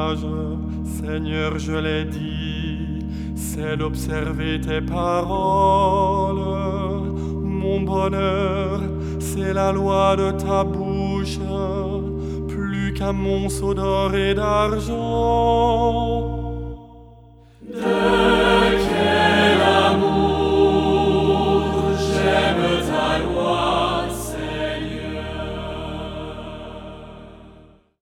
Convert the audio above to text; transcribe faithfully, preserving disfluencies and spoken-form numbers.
courage, Seigneur, je l'ai dit, c'est d'observer tes paroles. Mon bonheur, c'est la loi de ta bouche, plus qu'un monceau d'or et d'argent.